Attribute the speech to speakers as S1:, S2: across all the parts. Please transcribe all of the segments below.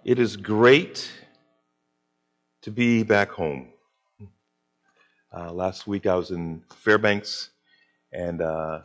S1: It is great to be back home. Last week I was in Fairbanks, and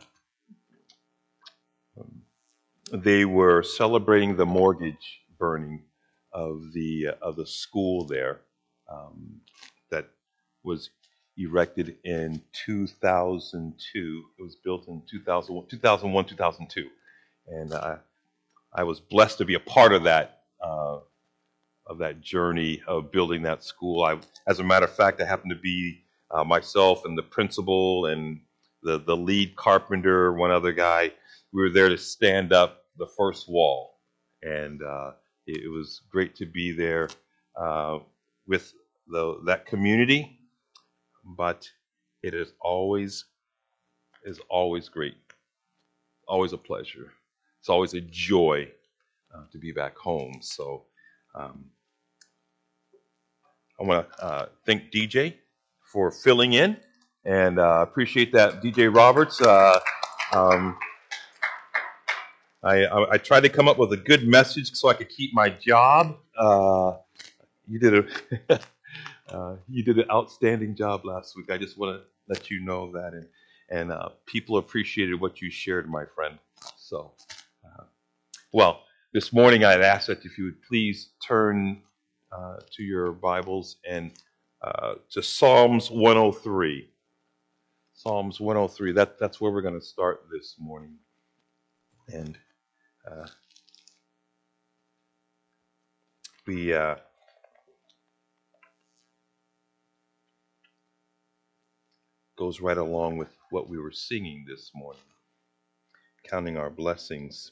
S1: they were celebrating the mortgage burning of the school there that was erected in 2002. It was built in 2001, 2002, and I was blessed to be a part of that. Of that journey of building that school. As a matter of fact, I happened to be myself and the principal and the lead carpenter, one other guy. We were there to stand up the first wall, and it was great to be there with that community. But it is always great, always a pleasure. It's always a joy to be back home. So. I want to thank DJ for filling in, and appreciate that, DJ Roberts. Um, I tried to come up with a good message so I could keep my job. You did a you did an outstanding job last week. I just want to let you know that, and people appreciated what you shared, my friend. So, well, this morning I'd ask that if you would please turn to your Bibles and to Psalms 103. Psalms 103. That's where we're going to start this morning. And we goes right along with what we were singing this morning, counting our blessings.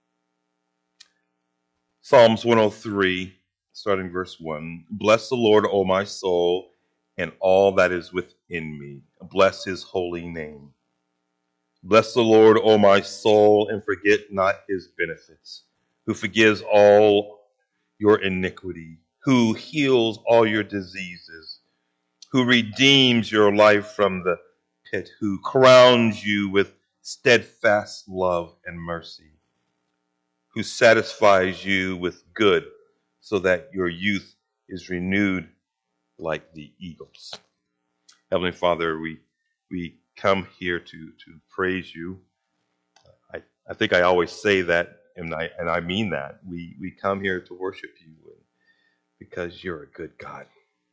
S1: Psalms 103, starting verse 1. Bless the Lord, O my soul, and all that is within me. Bless his holy name. Bless the Lord, O my soul, and forget not his benefits, who forgives all your iniquity, who heals all your diseases, who redeems your life from the pit, who crowns you with steadfast love and mercy, who satisfies you with good so that your youth is renewed like the eagles. Heavenly Father, we come here to praise you. I think I always say that, and I mean that. We come here to worship you because you're a good God.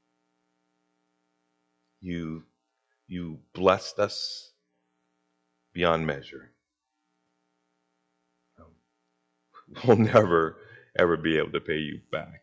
S1: You blessed us beyond measure. We'll never ever be able to pay you back.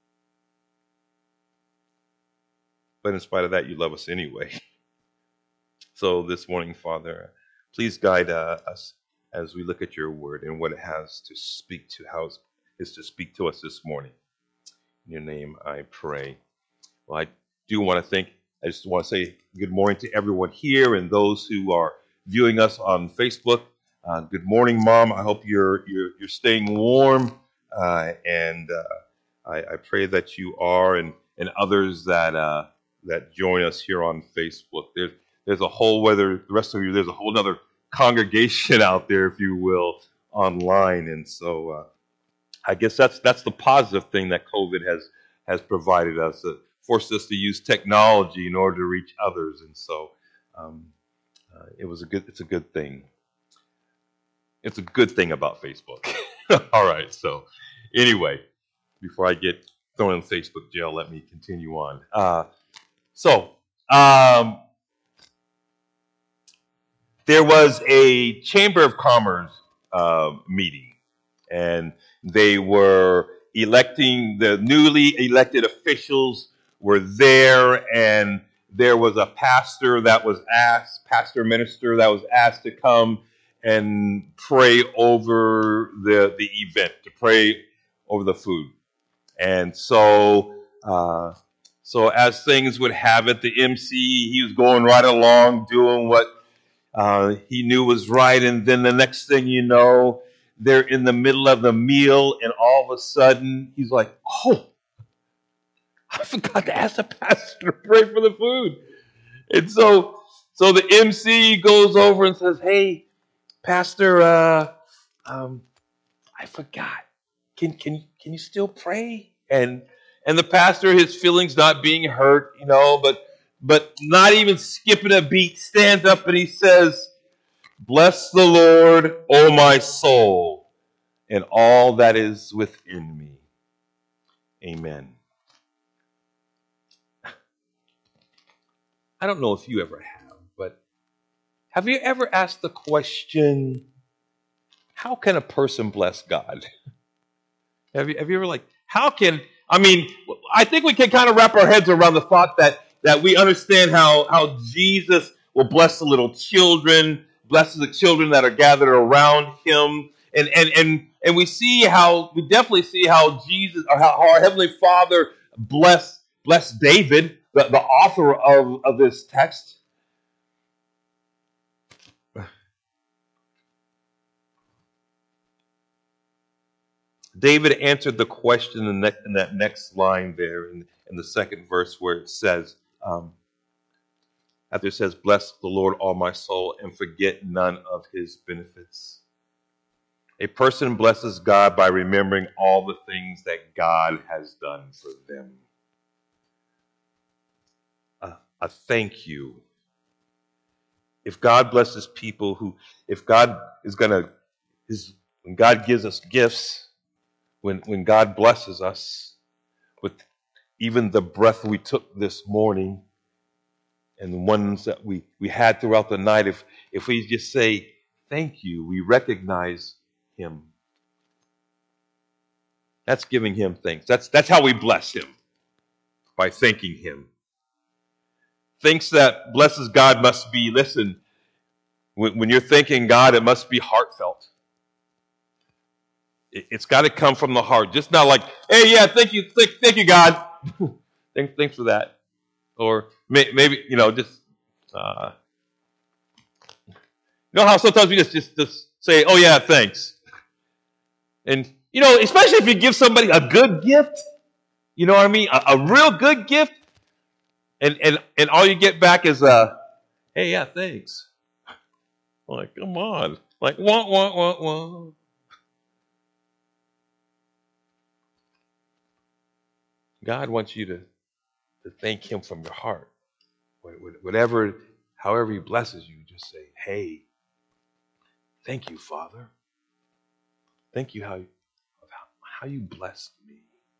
S1: But in spite of that, you love us anyway. So this morning, Father, please guide us as we look at your word and what it has to speak to, how it is to speak to us this morning. In your name I pray. Well, I just want to say good morning to everyone here and those who are viewing us on Facebook. Good morning, Mom. I hope you're staying warm, and I pray that you are, and others that join us here on Facebook. There's a whole the rest of you, there's a whole other congregation out there, if you will, online, and so I guess that's the positive thing that COVID has provided us. It forced us to use technology in order to reach others, and so it's a good thing. It's a good thing about Facebook. All right, so anyway, before I get thrown in Facebook jail, let me continue on. There was a Chamber of Commerce meeting, and they were electing the newly elected officials were there, and there was a pastor minister that was asked to come and pray over the event, to pray over the food. And so as things would have it, the MC, he was going right along doing what he knew was right, and then the next thing you know, they're in the middle of the meal, and all of a sudden, he's like, "Oh, I forgot to ask the pastor to pray for the food." And so the MC goes over and says, "Hey, Pastor, I forgot. Can you still pray?" And the pastor, his feelings not being hurt, but not even skipping a beat, stands up and he says, "Bless the Lord, O my soul, and all that is within me." Amen. I don't know if you ever have, but have you ever asked the question, how can a person bless God? Have you ever I think we can kind of wrap our heads around the thought that we understand how Jesus will bless the little children, blesses the children that are gathered around him. And we definitely see how Jesus, or how our Heavenly Father blessed David, the author of this text. David answered the question in that next line there in the second verse, where it says, after it says, "Bless the Lord, all my soul, and forget none of his benefits." A person blesses God by remembering all the things that God has done for them. A thank you. If God blesses people if God is when God gives us gifts, when God blesses us with even the breath we took this morning and the ones that we had throughout the night, if we just say thank you, we recognize him. That's giving him thanks. That's how we bless him, by thanking him. Thanks that blesses God must be, listen, when you're thanking God, it must be heartfelt. It's got to come from the heart. Just not like, "Hey, yeah, thank you God." Thanks for that. Or maybe, just, how sometimes we just say, "Oh yeah, thanks." And, especially if you give somebody a good gift, you know what I mean? A real good gift. And all you get back is "Hey, yeah, thanks." Like, come on. Like, wah. God wants you to thank him from your heart. However he blesses you, just say, "Hey, thank you, Father. Thank you how you blessed me."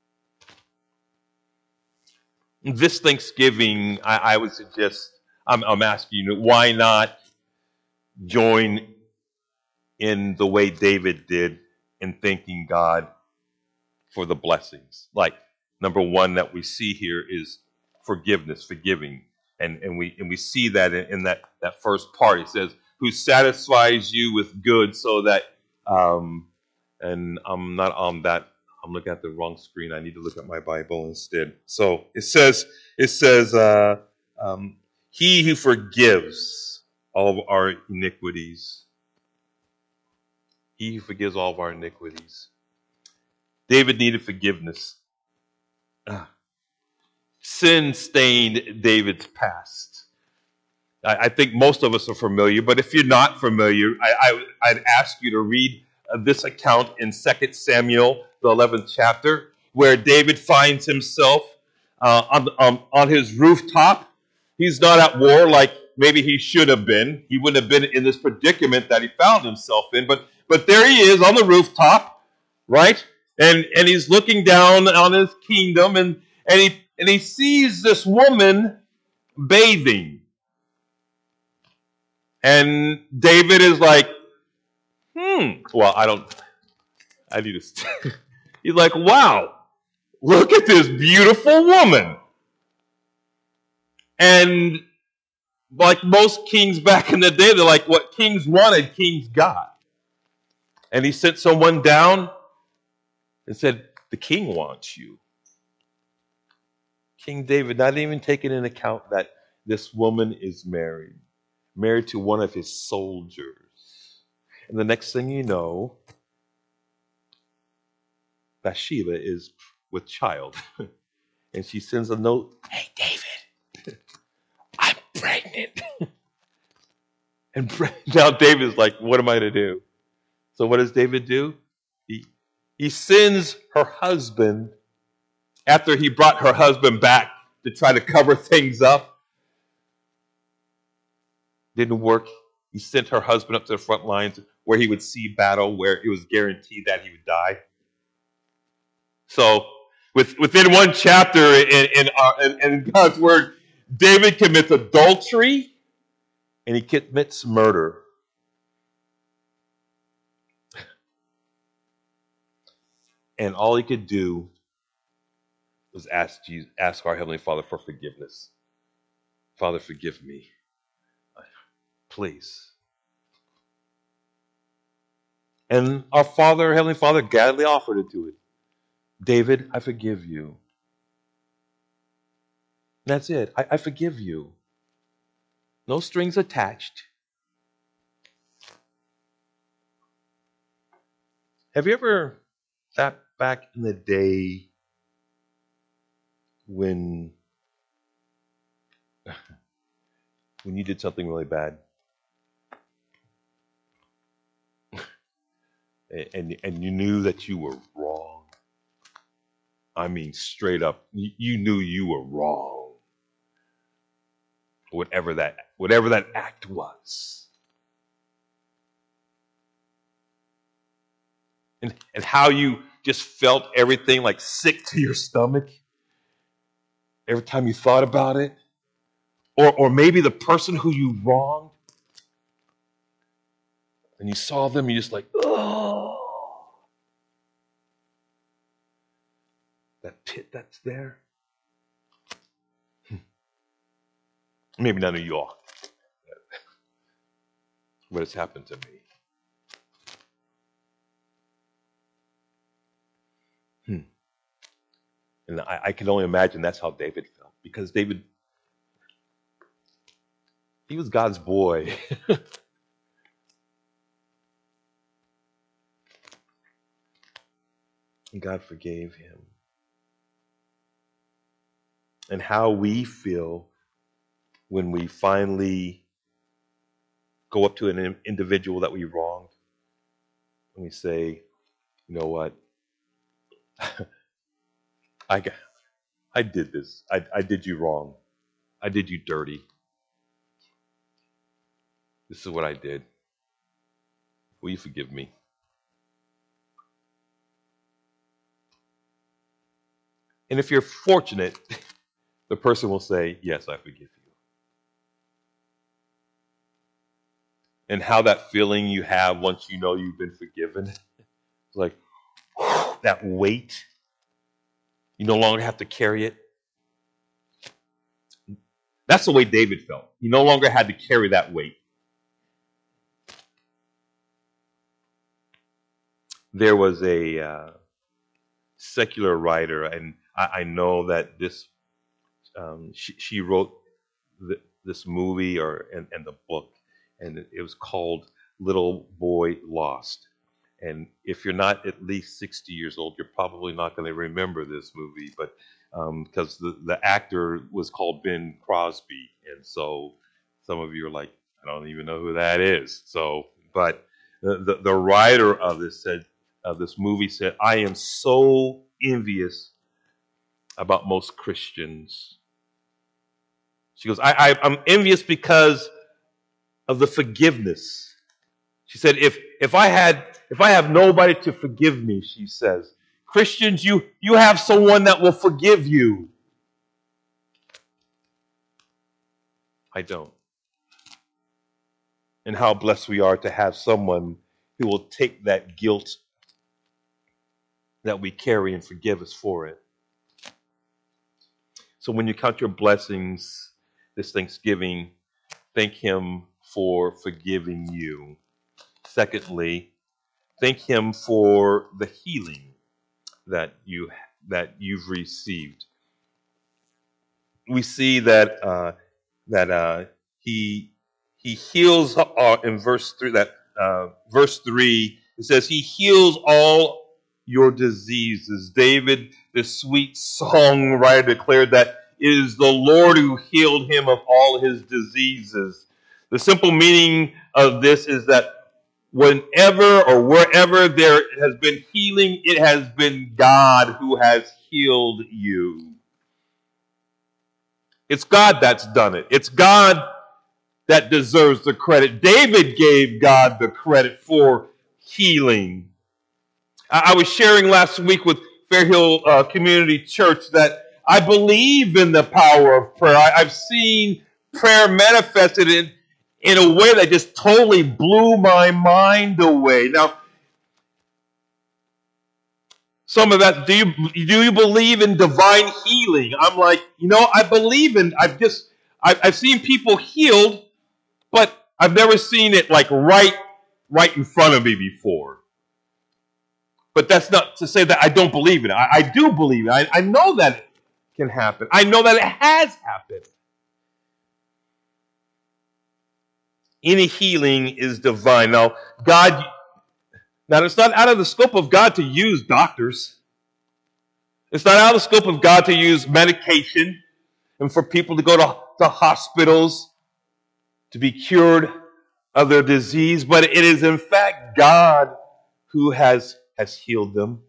S1: This Thanksgiving, I would suggest, I'm asking you, why not join in the way David did in thanking God for the blessings? Like, number one that we see here is forgiving. And we see that in that first part. It says, "Who satisfies you with good so that," and I'm not on that. I'm looking at the wrong screen. I need to look at my Bible instead. So it says, "He who forgives all of our iniquities." He who forgives all of our iniquities. David needed forgiveness. Sin stained David's past. I think most of us are familiar, but if you're not familiar, I'd ask you to read this account in 2 Samuel, the 11th chapter, where David finds himself on his rooftop. He's not at war like maybe he should have been. He wouldn't have been in this predicament that he found himself in, but there he is on the rooftop, right? And he's looking down on his kingdom, and he sees this woman bathing. And David is like, well, I need to, he's like, "Wow, look at this beautiful woman." And like most kings back in the day, they're like, what kings wanted, kings got. And he sent someone down and said, "The king wants you." King David, not even taking into account that this woman is married to one of his soldiers. And the next thing you know, Bathsheba is with child. And she sends a note, "Hey, David, I'm pregnant." And now David's like, "What am I to do?" So what does David do? He sends her husband After he brought her husband back to try to cover things up, didn't work. He sent her husband up to the front lines where he would see battle, where it was guaranteed that he would die. So, within one chapter in God's word, David commits adultery and he commits murder. And all he could do was ask our Heavenly Father for forgiveness. Father, forgive me. Please. And our Father, Heavenly Father, gladly offered it to it. David, I forgive you. That's it. I forgive you. No strings attached. Have you ever sat back in the day when you did something really bad and you knew that you were wrong? I mean, straight up, you knew you were wrong. Whatever that act was. And how you just felt everything like sick to your stomach every time you thought about it. Or maybe the person who you wronged, and you saw them, you're just like, oh, that pit that's there. Maybe none of you all, but it's happened to me. And I can only imagine that's how David felt, because David, he was God's boy. And God forgave him. And how we feel when we finally go up to an individual that we wronged and we say, you know what? I did this. I did you wrong. I did you dirty. This is what I did. Will you forgive me? And if you're fortunate, the person will say, yes, I forgive you. And how that feeling you have once you know you've been forgiven, it's like that weight, you no longer have to carry it. That's the way David felt. He no longer had to carry that weight. There was a secular writer, and I know that this she wrote this movie and the book, and it was called Little Boy Lost. And if you're not at least 60 years old, you're probably not going to remember this movie, but because the actor was called Ben Crosby, and so some of you are like, I don't even know who that is. So, but the writer of this movie said, I am so envious about most Christians. She goes, I'm envious because of the forgiveness. She said, if I have nobody to forgive me, she says, Christians, you have someone that will forgive you. I don't. And how blessed we are to have someone who will take that guilt that we carry and forgive us for it. So when you count your blessings this Thanksgiving, thank Him for forgiving you. Secondly, thank Him for the healing that you've received. We see that He heals in verse 3. Verse 3, it says He heals all your diseases. David, the sweet songwriter, declared that it is the Lord who healed him of all his diseases. The simple meaning of this is that whenever or wherever there has been healing, it has been God who has healed you. It's God that's done it. It's God that deserves the credit. David gave God the credit for healing. I was sharing last week with Fair Hill Community Church that I believe in the power of prayer. I've seen prayer manifested in a way that just totally blew my mind away. Now, some of that, do you believe in divine healing? I'm like, I believe in. I've seen people healed, but I've never seen it like right in front of me before. But that's not to say that I don't believe in it. I do believe it. I know that it can happen. I know that it has happened. Any healing is divine. Now, it's not out of the scope of God to use doctors. It's not out of the scope of God to use medication and for people to go to hospitals to be cured of their disease, but it is in fact God who has healed them.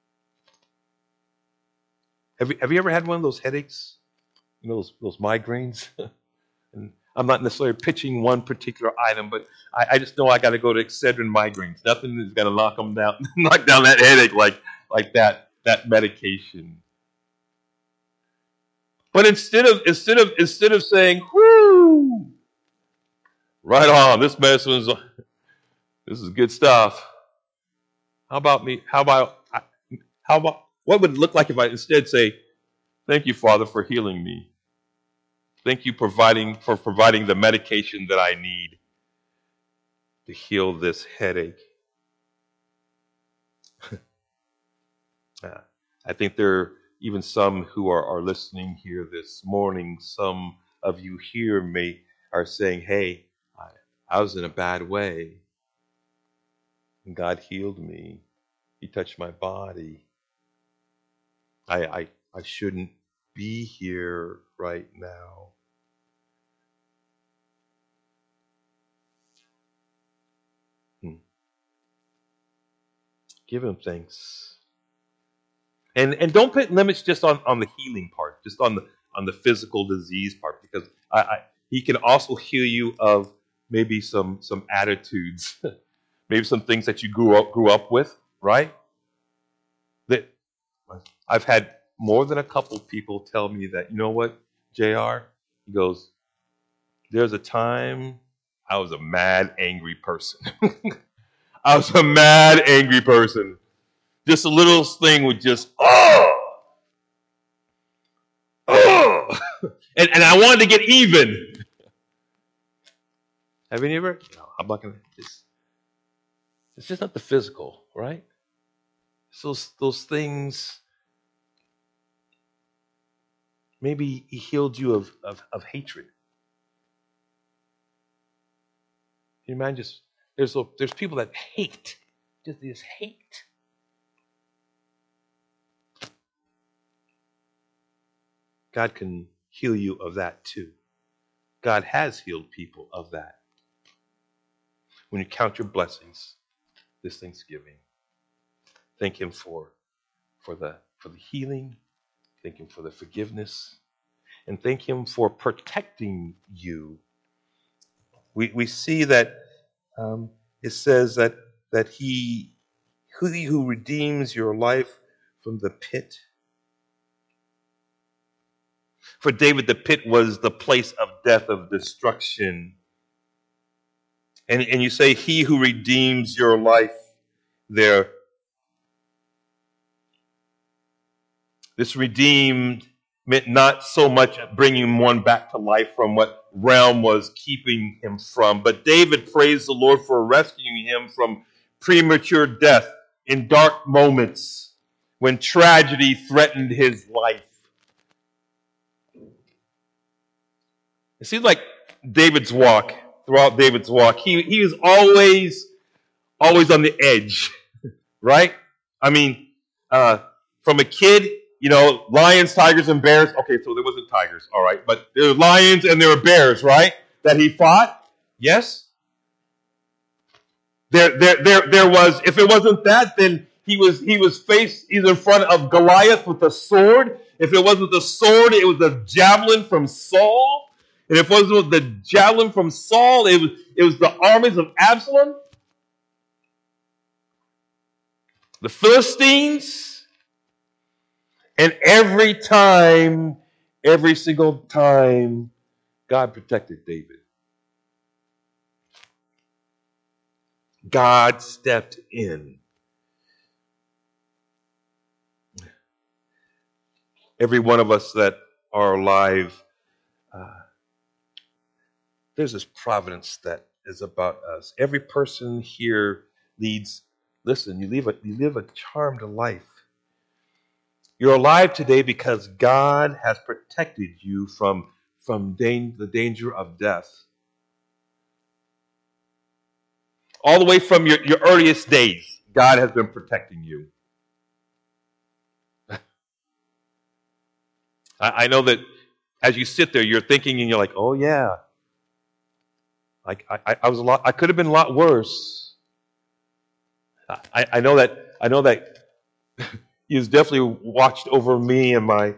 S1: Have you ever had one of those headaches? Those migraines? And I'm not necessarily pitching one particular item, but I just know I got to go to Excedrin migraines. Nothing is going to knock down that headache like that medication. But instead of saying, "Whoo, right on, this is good stuff." How about me? How about what would it look like if I instead say, "Thank you, Father, for healing me. Thank you for providing the medication that I need to heal this headache." I think there are even some who are listening here this morning. Some of you here are saying, "Hey, I was in a bad way, and God healed me. He touched my body. I shouldn't be here right now." Give him thanks. And don't put limits just on the healing part, just on the physical disease part, because he can also heal you of maybe some attitudes, maybe some things that you grew up with, right? That I've had more than a couple people tell me that, "You know what, JR?" He goes, "There's a time I was a mad, angry person." I was a mad, angry person. Just a little thing would just, and I wanted to get even. Have you ever? No, I'm not gonna. It's just not the physical, right? It's those things. Maybe he healed you of hatred. Can you imagine? Just there's people that hate, just this hate. God can heal you of that too. God has healed people of that. When you count your blessings this Thanksgiving, thank him for the healing, thank him for the forgiveness, and thank him for protecting you. We see that it says that he who redeems your life from the pit. For David, the pit was the place of death, of destruction. And you say, he who redeems your life there. This redeemed meant not so much bringing one back to life from what realm was keeping him from, but David praised the Lord for rescuing him from premature death in dark moments when tragedy threatened his life. It seems like throughout David's walk, he was always on the edge, right? I mean, from a kid, lions, tigers, and bears. Okay, so there wasn't tigers, all right, but there were lions and there were bears, right? That he fought. Yes. There was, if it wasn't that, then he's in front of Goliath with a sword. If it wasn't the sword, it was the javelin from Saul. And if it wasn't the javelin from Saul, it was the armies of Absalom, the Philistines. And every single time, God protected David. God stepped in. Every one of us that are alive, there's this providence that is about us. Every person here leads. Listen, you live a charmed life. You're alive today because God has protected you from the danger of death. All the way from your earliest days, God has been protecting you. I know that as you sit there, you're thinking and you're like, oh yeah, I could have been a lot worse. I know that He's definitely watched over me in my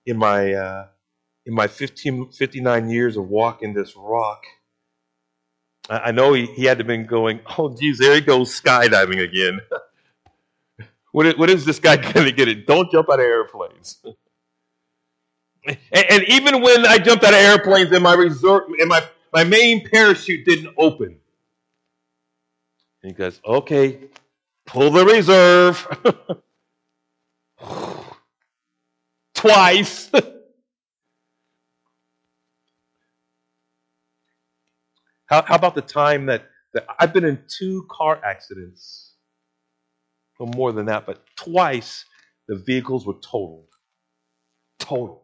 S1: 59 years of walking this rock. I know he had to have been going, oh geez, there he goes skydiving again. What is this guy going to get it? Don't jump out of airplanes. And even when I jumped out of airplanes and my main parachute didn't open. And he goes, okay, pull the reserve. Twice. How about the time that I've been in 2 car accidents? Well, more than that, but twice the vehicles were totaled. Totaled.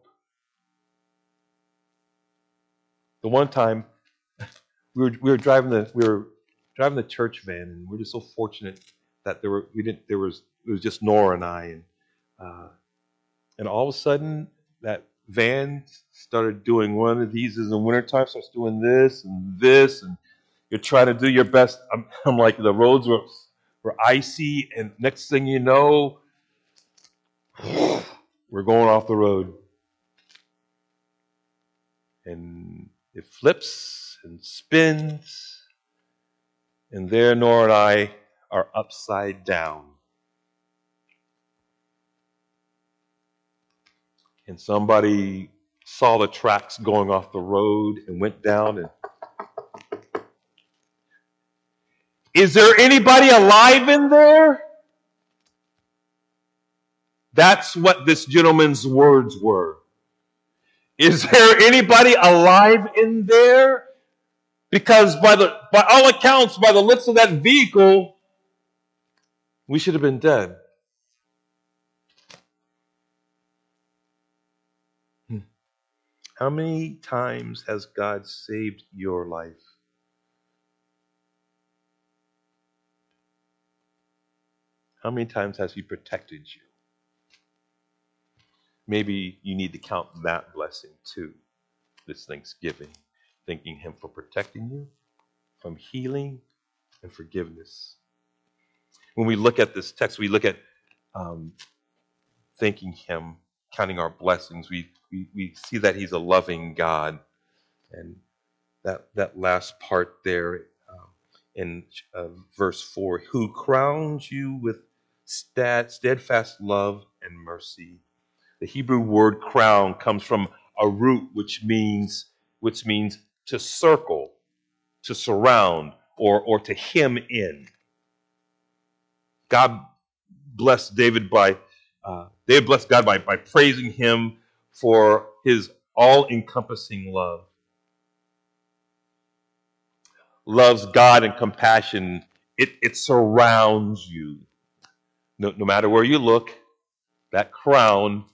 S1: The one time we were driving the church van, and we're just so fortunate that it was just Nora and I, and all of a sudden that van started doing one of these in the wintertime, starts doing this, and you're trying to do your best. I'm like, the roads were icy, and next thing you know, we're going off the road. And it flips and spins, and there Nora and I are upside down. And somebody saw the tracks going off the road and went down. And is there anybody alive in there? That's what this gentleman's words were. Is there anybody alive in there? Because by all accounts, by the looks of that vehicle, we should have been dead. How many times has God saved your life? How many times has He protected you? Maybe you need to count that blessing too, this Thanksgiving, thanking Him for protecting you, from healing and forgiveness. When we look at this text, we look at thanking Him, counting our blessings. We see that He's a loving God. And that last part there in verse 4, who crowns you with steadfast love and mercy. The Hebrew word crown comes from a root which means to circle, to surround, or to hem in. God blessed David by praising Him for His all-encompassing love. Loves God and compassion. It surrounds you. No matter where you look, that crown,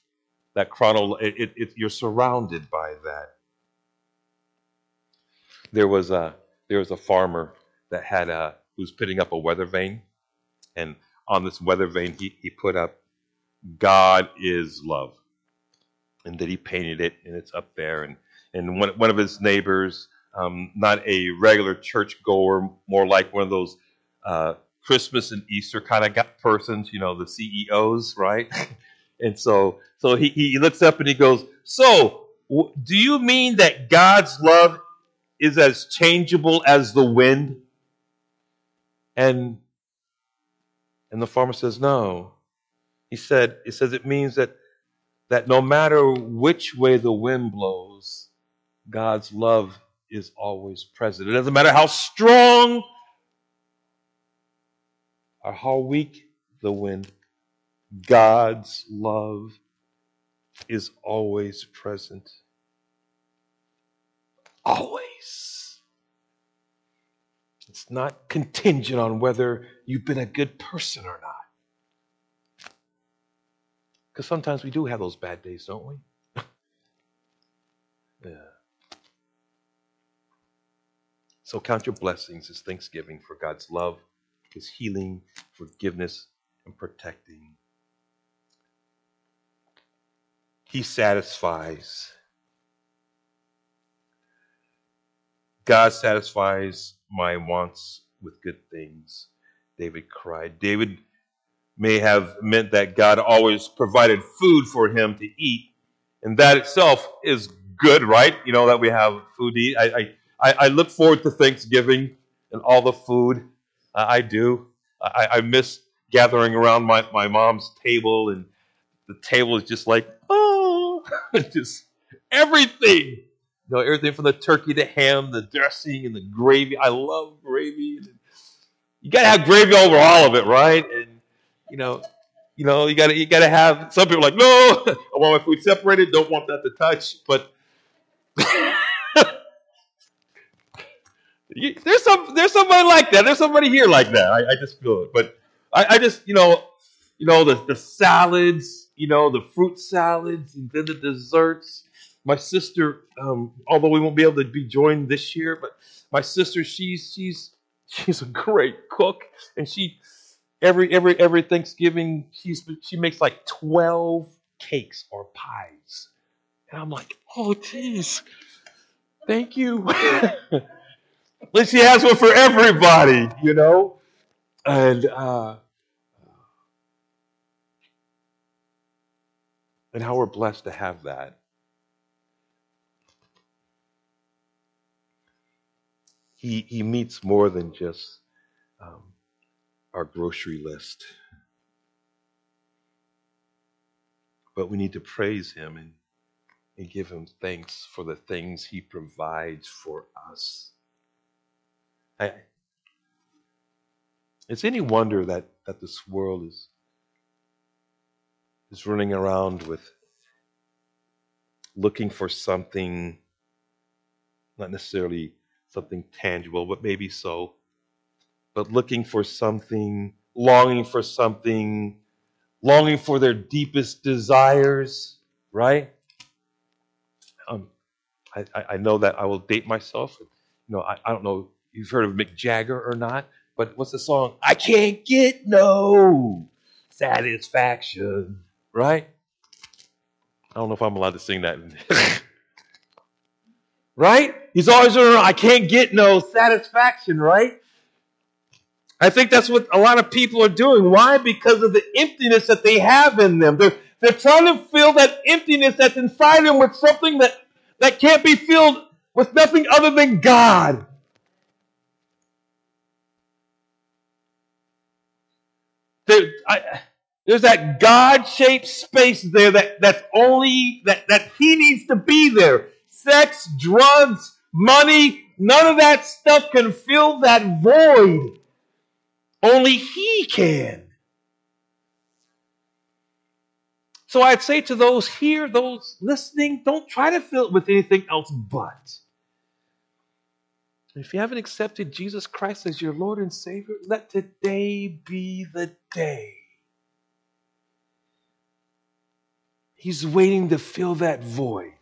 S1: you're surrounded by that. There was a farmer that who was putting up a weather vane, and on this weather vane he put up God is love, and then he painted it, and it's up there. And one of his neighbors, not a regular church goer, more like one of those Christmas and Easter kind of got persons, the CEOs, right? And so he looks up and he goes, "So, do you mean that God's love is as changeable as the wind?" And and the farmer says, "No." It says it means that no matter which way the wind blows, God's love is always present. It doesn't matter how strong or how weak the wind, God's love is always present. Always. It's not contingent on whether you've been a good person or not. Because sometimes we do have those bad days, don't we? Yeah. So count your blessings as thanksgiving for God's love, His healing, forgiveness, and protecting. He satisfies. God satisfies my wants with good things, David cried. David may have meant that God always provided food for him to eat, and that itself is good, right? That we have food to eat. I look forward to Thanksgiving and all the food. I do. I miss gathering around my mom's table, and the table is just like, oh, just everything. Everything from the turkey to ham, the dressing and the gravy. I love gravy. You gotta have gravy over all of it, right? And you know, you gotta have. Some people are like, no, I want my food separated. Don't want that to touch. But there's somebody like that. There's somebody here like that. I just feel it. But I just the salads, the fruit salads, and then the desserts. My sister, although we won't be able to be joined this year, but my sister, she's a great cook, and she every Thanksgiving she makes like 12 cakes or pies, and I'm like, oh geez, thank you. At least she has one for everybody. And and how we're blessed to have that. He meets more than just um, our grocery list, but we need to praise him and give him thanks for the things he provides for us. I, it's any wonder that this world is running around with looking for something, not necessarily something tangible, but maybe so, but looking for something, longing for their deepest desires, right? Um, I know that I will date myself. I don't know if you've heard of Mick Jagger or not, but what's the song? I can't get no satisfaction, right? I don't know if I'm allowed to sing that. Right? He's always running around, I can't get no satisfaction, right? I think that's what a lot of people are doing. Why? Because of the emptiness that they have in them. They're trying to fill that emptiness that's inside them with something that can't be filled with nothing other than God. There, there's that God-shaped space there that's only that He needs to be there. Sex, drugs, money, none of that stuff can fill that void. Only He can. So I'd say to those here, those listening, don't try to fill it with anything else but. If you haven't accepted Jesus Christ as your Lord and Savior, let today be the day. He's waiting to fill that void.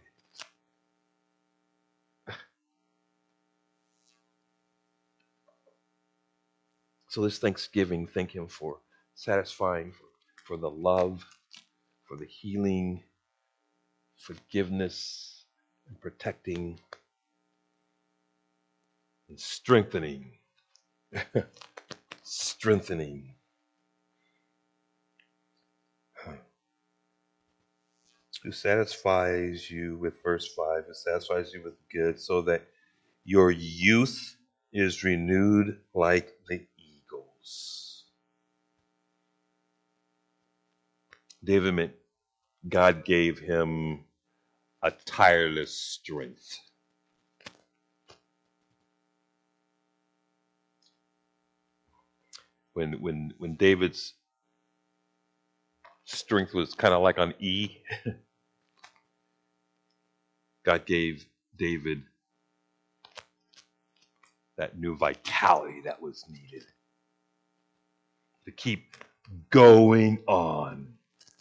S1: So this Thanksgiving, thank Him for satisfying, for the love, for the healing, forgiveness, and protecting, and strengthening. strengthening, who satisfies you with, verse 5, who satisfies you with good, so that your youth is renewed like the eagles. David meant God gave him a tireless strength. When David's strength was kind of like on E, God gave David that new vitality that was needed to keep going on.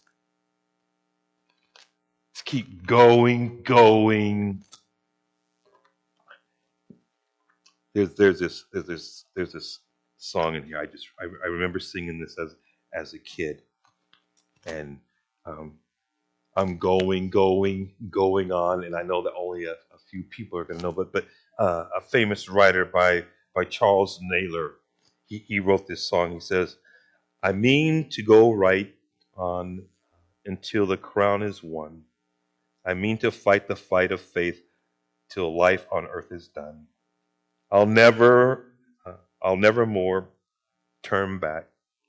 S1: To keep going. There's this song in here. I remember singing this as a kid, and I'm going on, and I know that only a few people are going to know, but a famous writer by Charles Naylor, he wrote this song. He says, "I mean to go right on until the crown is won. I mean to fight the fight of faith till life on earth is done. I'll never more turn back.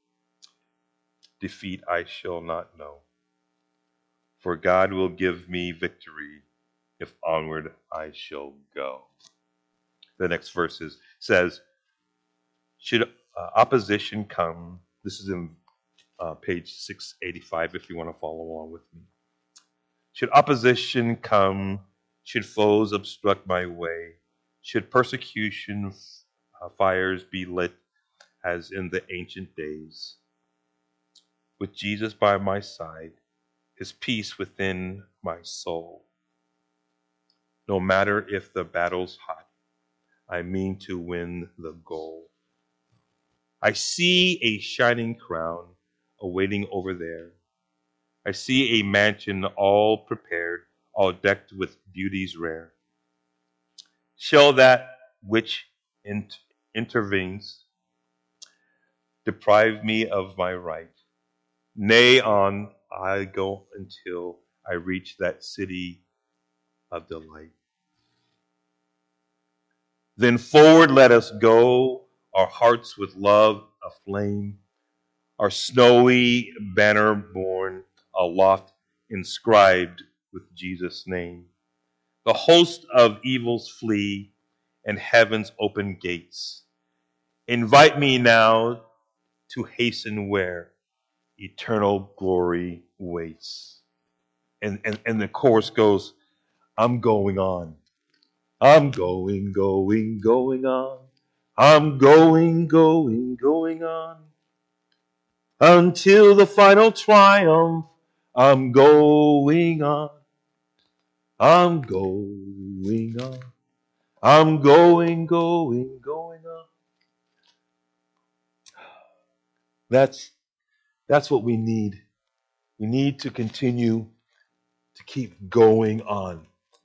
S1: Defeat I shall not know. For God will give me victory if onward I shall go." The next verse says, should opposition come, this is in page 685 if you want to follow along with me. Should opposition come, should foes obstruct my way, should persecution fires be lit as in the ancient days, with Jesus by my side, his peace within my soul. No matter if the battle's hot, I mean to win the goal. I see a shining crown awaiting over there. I see a mansion all prepared, all decked with beauties rare. Shall that which intervenes deprive me of my right? Nay, on I go until I reach that city of delight. Then forward let us go, our hearts with love aflame, our snowy banner borne aloft, inscribed with Jesus' name. The host of evils flee, and heaven's open gates. Invite me now to hasten where eternal glory waits. And the chorus goes, I'm going on. I'm going on. I'm going on. Until the final triumph, I'm going on. I'm going on. I'm going on. That's what we need. We need to continue to keep going on.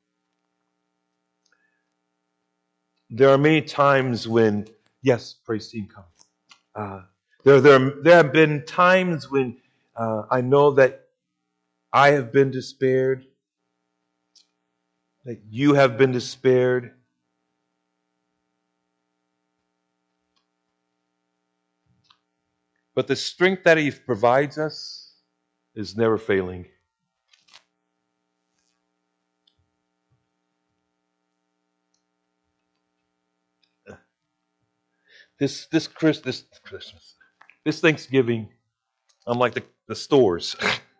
S1: There are many times when, yes, praise team, come. There have been times when I know that I have been despaired, that you have been despaired. But the strength that He provides us is never failing. This Christmas, this Thanksgiving, unlike the stores,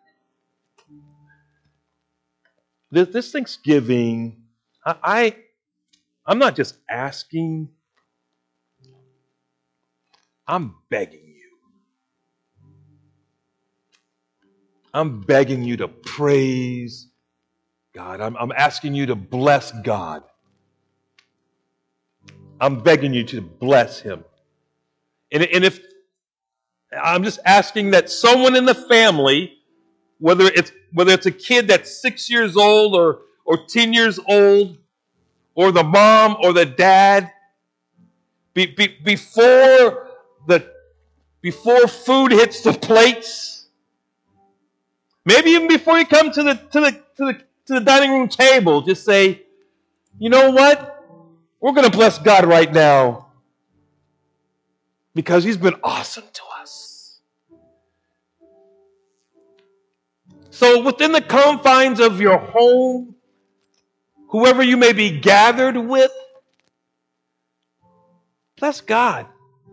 S1: this Thanksgiving, I'm not just asking, I'm begging you. I'm begging you to praise God. I'm asking you to bless God. I'm begging you to bless Him. And if I'm just asking that someone in the family, whether it's a kid that's 6 years old or 10 years old, or the mom or the dad, before the before food hits the plates, maybe even before you come to the dining room table, just say, you know what? We're going to bless God right now because He's been awesome to us. So within the confines of your home, whoever you may be gathered with, bless God.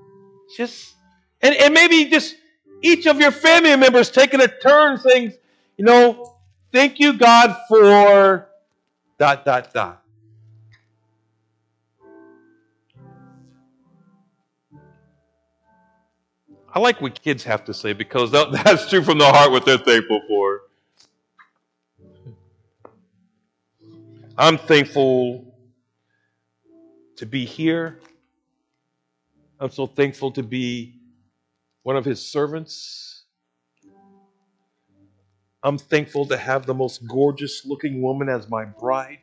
S1: And maybe just each of your family members taking a turn saying, thank you, God, for ... I like what kids have to say because that's true from the heart what they're thankful for. I'm thankful to be here. I'm so thankful to be one of His servants. I'm thankful to have the most gorgeous looking woman as my bride.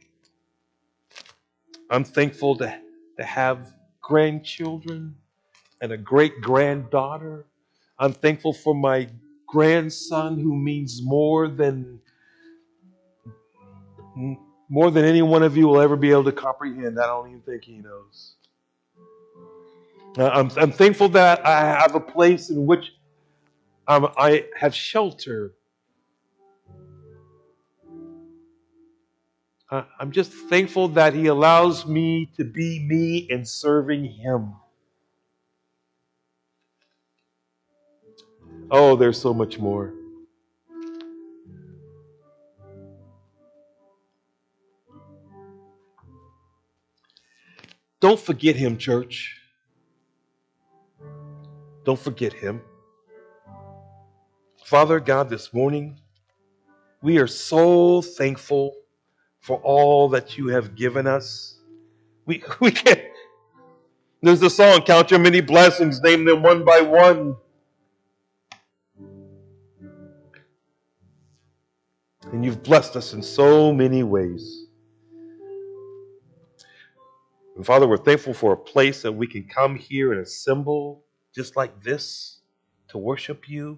S1: I'm thankful to have grandchildren and a great granddaughter. I'm thankful for my grandson who means more than any one of you will ever be able to comprehend. I don't even think he knows. I'm thankful that I have a place in which I have shelter. I'm just thankful that He allows me to be me in serving Him. Oh, there's so much more. Don't forget Him, church. Don't forget Him. Father God, this morning, we are so thankful for all that You have given us. We can't. There's the song, count your many blessings, name them one by one. And You've blessed us in so many ways. And Father, we're thankful for a place that we can come here and assemble just like this to worship You.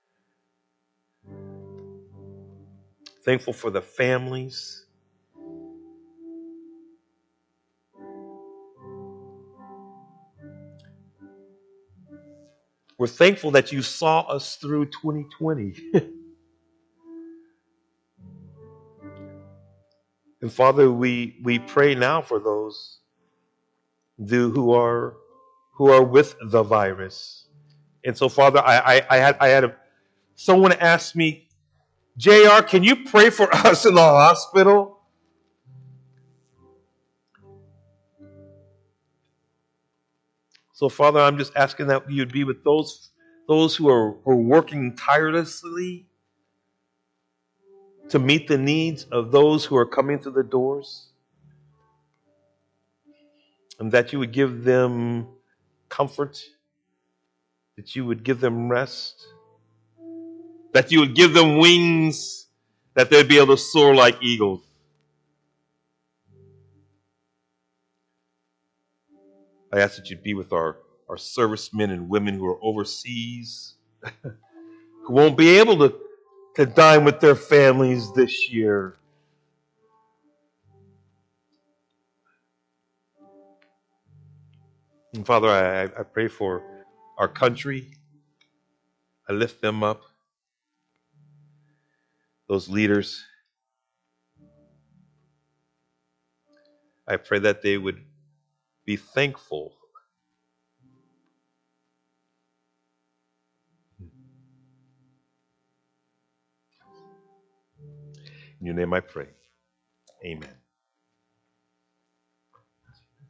S1: Thankful for the families. We're thankful that You saw us through 2020. And Father, we pray now for those who are with the virus. And so, Father, I had someone ask me, JR, can you pray for us in the hospital? So, Father, I'm just asking that You'd be with those who are working tirelessly to meet the needs of those who are coming to the doors, and that You would give them comfort, that You would give them rest, that You would give them wings, that they'd be able to soar like eagles. I ask that You'd be with our servicemen and women who are overseas, who won't be able to dine with their families this year. And Father, I pray for our country. I lift them up, those leaders. I pray that they would be thankful. In Your name I pray. Amen.